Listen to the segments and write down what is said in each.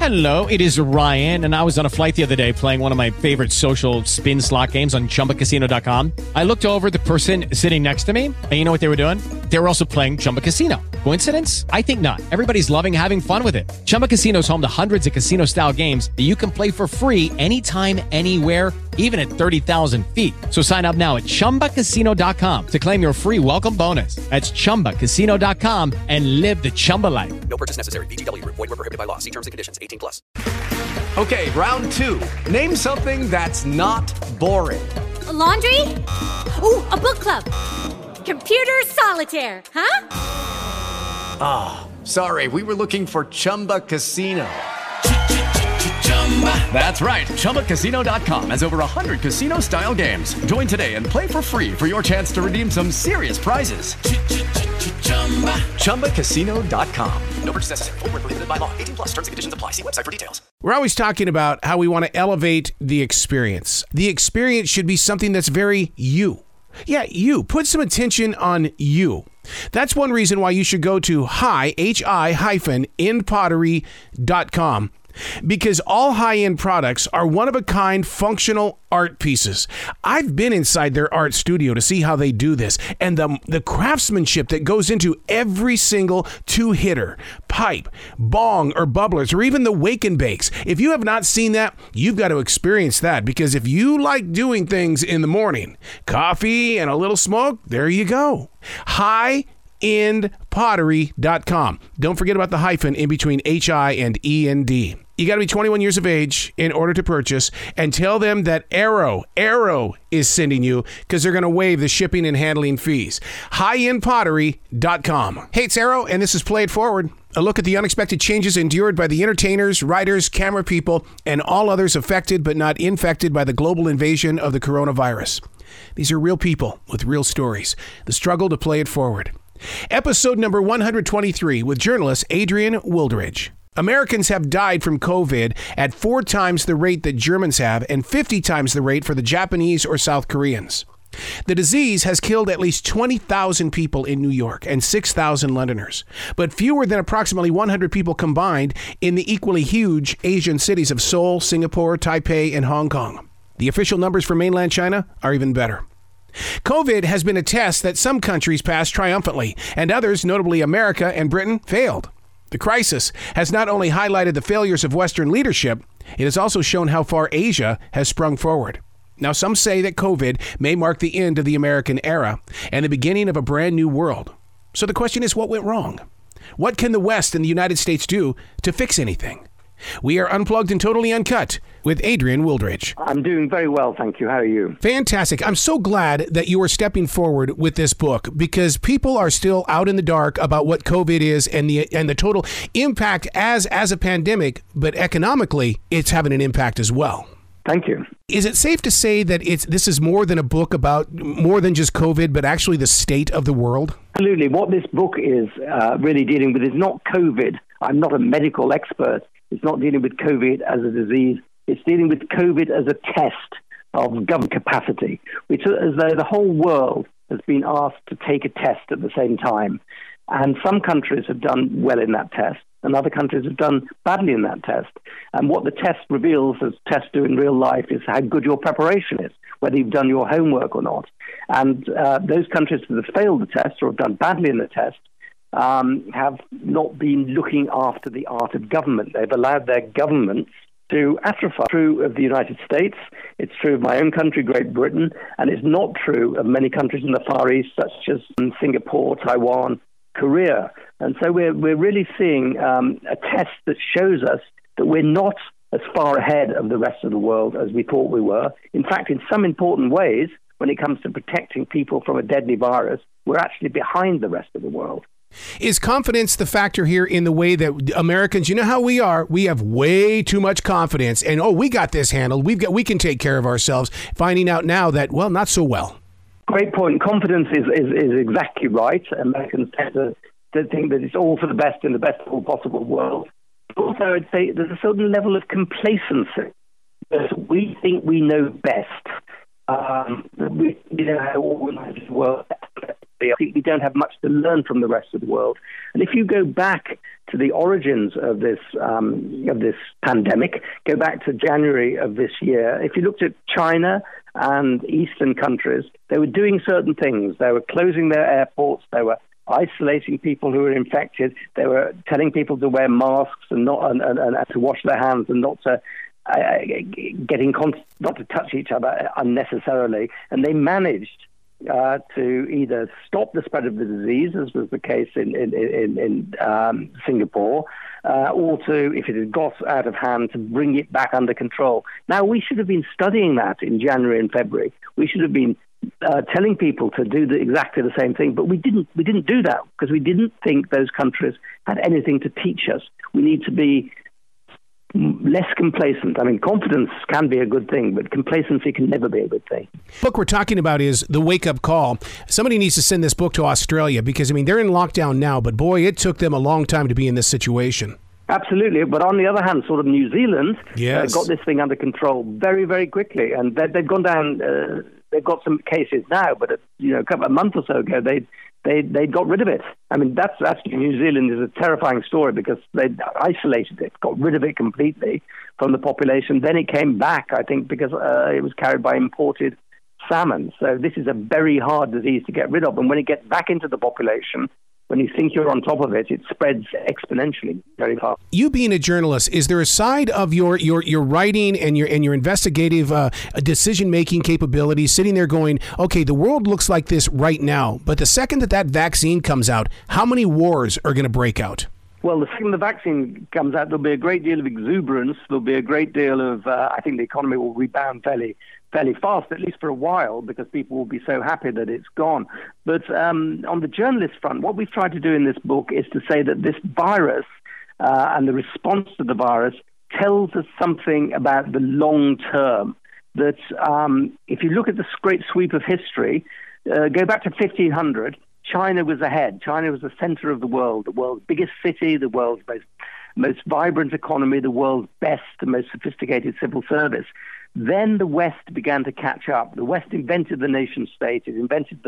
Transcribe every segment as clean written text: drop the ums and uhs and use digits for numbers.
Hello, it is Ryan, and I was on a flight the other day playing one of my favorite social spin slot games on ChumbaCasino.com. I looked over at the person sitting next to me, and you know what they were doing? They were also playing Chumba Casino. Coincidence? I think not. Everybody's loving having fun with it. Chumba Casino is home to hundreds of casino-style games that you can play for free anytime, anywhere, even at 30,000 feet. So sign up now at ChumbaCasino.com to claim your free welcome bonus. That's ChumbaCasino.com and live the Chumba life. No purchase necessary. VGW. Void were prohibited by law. See terms and conditions. 18 plus. Okay, round two. Name something that's not boring. A laundry? Ooh, a book club. Computer solitaire, huh? Sorry, we were looking for Chumba Casino. That's right. ChumbaCasino.com has over 100 casino-style games. Join today and play for free for your chance to redeem some serious prizes. ChumbaCasino.com. No purchase necessary. Void were prohibited by law. 18 plus. Terms and conditions apply. See website for details. We're always talking about how we want to elevate the experience. The experience should be something that's very you. Yeah, you. Put some attention on you. That's one reason why you should go to hi-endpottery.com. Because all high-end products are one-of-a-kind functional art pieces. I've been inside their art studio to see how they do this, and the craftsmanship that goes into every single two-hitter, pipe, bong, or bubblers, or even the wake and bakes. If you have not seen that, you've got to experience that, because if you like doing things in the morning, coffee and a little smoke, there you go. Endpottery.com. Don't forget about the hyphen in between H-I and E-N-D. You got to be 21 years of age in order to purchase, and tell them that Arrow is sending you, because they're going to waive the shipping and handling fees. Endpottery.com. Hey, it's Arrow, and this is Play It Forward. A look at the unexpected changes endured by the entertainers, writers, camera people, and all others affected but not infected by the global invasion of the coronavirus. These are real people with real stories. The struggle to play it forward. Episode number 123 with journalist Adrian Wildridge. Americans have died from COVID at 4 times the rate that Germans have, and 50 times the rate for the Japanese or South Koreans. The disease has killed at least 20,000 people in New York and 6,000 Londoners, but fewer than approximately 100 people combined in the equally huge Asian cities of Seoul, Singapore, Taipei, and Hong Kong. The official numbers for mainland China are even better. COVID has been a test that some countries passed triumphantly, and others, notably America and Britain, failed. The crisis has not only highlighted the failures of Western leadership, it has also shown how far Asia has sprung forward. Now, some say that COVID may mark the end of the American era and the beginning of a brand new world. So the question is, what went wrong? What can the West and the United States do to fix anything? We are unplugged and totally uncut with Adrian Wildridge. I'm doing very well, thank you. How are you? Fantastic. I'm so glad that you are stepping forward with this book, because people are still out in the dark about what COVID is and the total impact as a pandemic, but economically, it's having an impact as well. Thank you. Is it safe to say that this is more than a book about more than just COVID, but actually the state of the world? Absolutely. What this book is really dealing with is not COVID. I'm not a medical expert. It's not dealing with COVID as a disease. It's dealing with COVID as a test of government capacity. It's as though the whole world has been asked to take a test at the same time. And some countries have done well in that test, and other countries have done badly in that test. And what the test reveals, as tests do in real life, is how good your preparation is, whether you've done your homework or not. And those countries that have failed the test or have done badly in the test have not been looking after the art of government. They've allowed their governments to atrophy. It's true of the United States, it's true of my own country, Great Britain, and it's not true of many countries in the Far East, such as Singapore, Taiwan, Korea. And so we're really seeing a test that shows us that we're not as far ahead of the rest of the world as we thought we were. In fact, in some important ways, when it comes to protecting people from a deadly virus, we're actually behind the rest of the world. Is confidence the factor here in the way that Americans, you know how we are, we have way too much confidence and, we got this handled. We can take care of ourselves, finding out now that, well, not so well. Great point. Confidence is exactly right. Americans tend to think that it's all for the best in the best possible world. But also, I'd say there's a certain level of complacency. We think we know best. We know how organized the world is. I think we don't have much to learn from the rest of the world. And if you go back to the origins of this pandemic, go back to January of this year, if you looked at China and Eastern countries, they were doing certain things. They were closing their airports. They were isolating people who were infected. They were telling people to wear masks and to wash their hands and not to not to touch each other unnecessarily. And they managed to either stop the spread of the disease, as was the case in Singapore, or to, if it had got out of hand, to bring it back under control. Now, we should have been studying that in January and February. We should have been telling people to do exactly the same thing, but we didn't do that because we didn't think those countries had anything to teach us. We need to be less complacent. I mean, confidence can be a good thing, but complacency can never be a good thing. The book we're talking about is The Wake Up Call. Somebody needs to send this book to Australia because, I mean, they're in lockdown now, but boy, it took them a long time to be in this situation. Absolutely. But on the other hand, sort of New Zealand yes. Got this thing under control very, very quickly. And they've gone down, they've got some cases now, but a month or so ago, they got rid of it. I mean, that's New Zealand is a terrifying story because they isolated it, got rid of it completely from the population. Then it came back, I think, because it was carried by imported salmon. So this is a very hard disease to get rid of. And when it gets back into the population, when you think you're on top of it, it spreads exponentially very fast. You being a journalist, is there a side of your writing and your investigative decision-making capabilities sitting there going, okay, the world looks like this right now, but the second that vaccine comes out, how many wars are going to break out? Well, the second the vaccine comes out, there'll be a great deal of exuberance. There'll be a great deal of, I think the economy will rebound fairly fast, at least for a while, because people will be so happy that it's gone. But on the journalist front, what we've tried to do in this book is to say that this virus and the response to the virus tells us something about the long term. That if you look at the great sweep of history, go back to 1500, China was ahead. China was the center of the world's biggest city, the world's most vibrant economy, the world's best and most sophisticated civil service. Then the West began to catch up. The West invented the nation state. It invented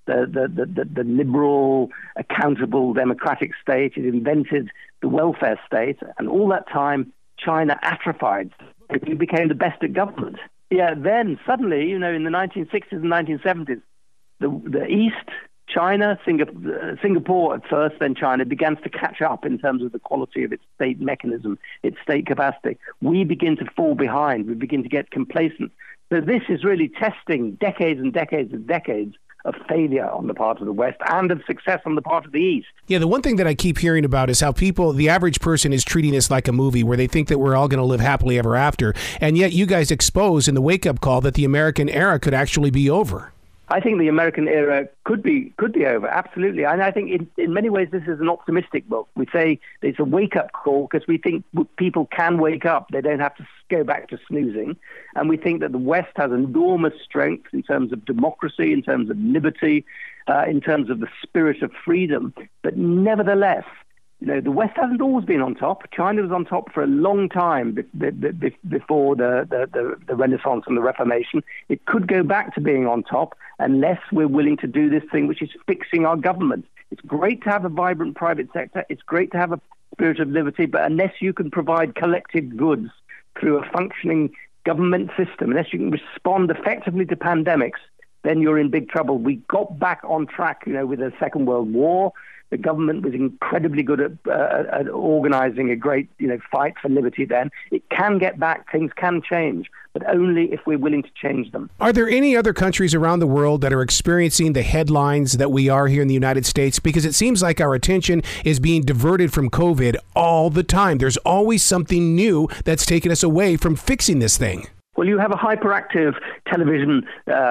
the liberal, accountable, democratic state. It invented the welfare state. And all that time, China atrophied. It became the best at government. Yeah, then suddenly, in the 1960s and 1970s, the East, China, Singapore at first, then China, begins to catch up in terms of the quality of its state mechanism, its state capacity. We begin to fall behind. We begin to get complacent. So this is really testing decades and decades and decades of failure on the part of the West and of success on the part of the East. Yeah, the one thing that I keep hearing about is how the average person is treating this like a movie where they think that we're all going to live happily ever after. And yet you guys expose in the wake-up call that the American era could actually be over. I think the American era could be over, absolutely. And I think in many ways this is an optimistic book. We say it's a wake-up call because we think people can wake up. They don't have to go back to snoozing. And we think that the West has enormous strength in terms of democracy, in terms of liberty, in terms of the spirit of freedom. But nevertheless, the West hasn't always been on top. China was on top for a long time before the Renaissance and the Reformation. It could go back to being on top unless we're willing to do this thing, which is fixing our government. It's great to have a vibrant private sector. It's great to have a spirit of liberty, but unless you can provide collective goods through a functioning government system, unless you can respond effectively to pandemics, then you're in big trouble. We got back on track, with the Second World War. The government was incredibly good at organizing a great, fight for liberty then. It can get back. Things can change, but only if we're willing to change them. Are there any other countries around the world that are experiencing the headlines that we are here in the United States? Because it seems like our attention is being diverted from COVID all the time. There's always something new that's taken us away from fixing this thing. Well, you have a hyperactive television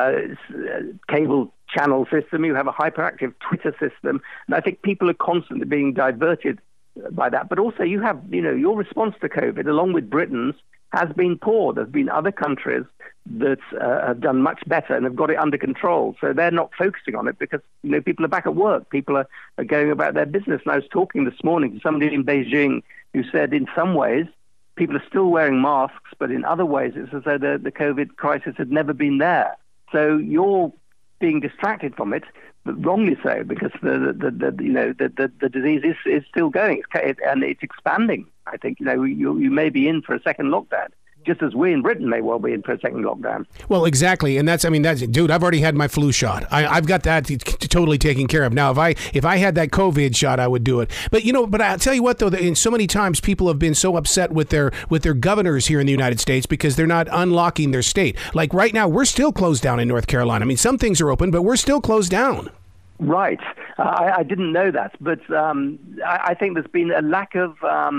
cable channel system. You have a hyperactive Twitter system. And I think people are constantly being diverted by that. But also you have, your response to COVID, along with Britain's, has been poor. There's been other countries that have done much better and have got it under control. So they're not focusing on it because, people are back at work. People are going about their business. And I was talking this morning to somebody in Beijing who said in some ways, people are still wearing masks, but in other ways it's as though the COVID crisis had never been there. So your being distracted from it, but wrongly so, because the disease is still going, and it's expanding. I think you may be in for a second lockdown, just as we in Britain may well be in for a second lockdown. Well, exactly, and that's dude, I've already had my flu shot. I've got that totally taken care of. Now, if I had that COVID shot, I would do it. But but I'll tell you what, though, in so many times people have been so upset with their governors here in the United States because they're not unlocking their state. Like right now, we're still closed down in North Carolina. I mean, some things are open, but we're still closed down. Right. I didn't know that, but I think there's been a lack of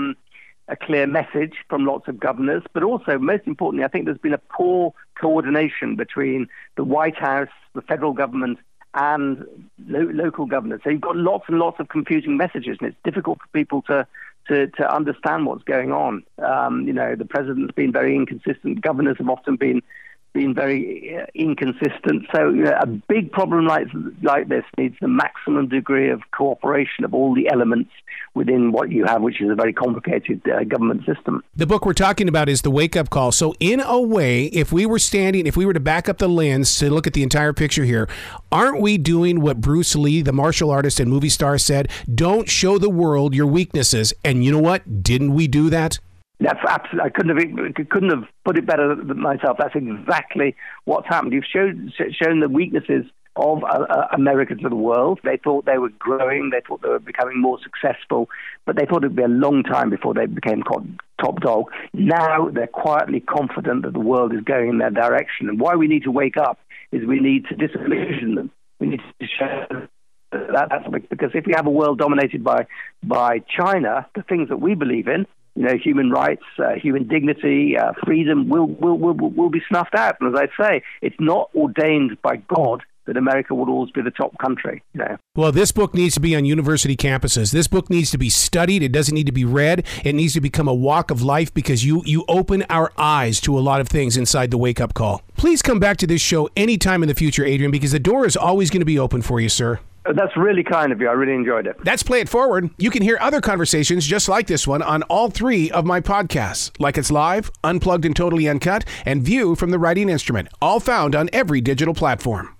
a clear message from lots of governors, but also, most importantly, I think there's been a poor coordination between the White House, the federal government, and local governors. So you've got lots and lots of confusing messages, and it's difficult for people to understand what's going on. The president's been very inconsistent. Governors have often been very inconsistent. So a big problem like this needs the maximum degree of cooperation of all the elements within what you have, which is a very complicated government system. The book we're talking about is The Wake Up Call. So in a way, if we were to back up the lens to look at the entire picture here, aren't we doing what Bruce Lee, the martial artist and movie star, said? Don't show the world your weaknesses. And you know what? Didn't we do that? That's absolutely. I couldn't have put it better than myself. That's exactly what's happened. You've shown the weaknesses of America to the world. They thought they were growing. They thought they were becoming more successful, but they thought it'd be a long time before they became top dog. Now they're quietly confident that the world is going in their direction. And why we need to wake up is we need to disillusion them. We need to show that's because if we have a world dominated by China, the things that we believe in, human rights, human dignity, freedom will be snuffed out. And as I say, it's not ordained by God that America would always be the top country. Well, this book needs to be on university campuses. This book needs to be studied. It doesn't need to be read. It needs to become a walk of life because you open our eyes to a lot of things inside The Wake Up Call. Please come back to this show anytime in the future, Adrian, because the door is always going to be open for you, sir. That's really kind of you. I really enjoyed it. That's Play It Forward. You can hear other conversations just like this one on all 3 of my podcasts, Like It's Live, Unplugged and Totally Uncut, and View from the Writing Instrument, all found on every digital platform.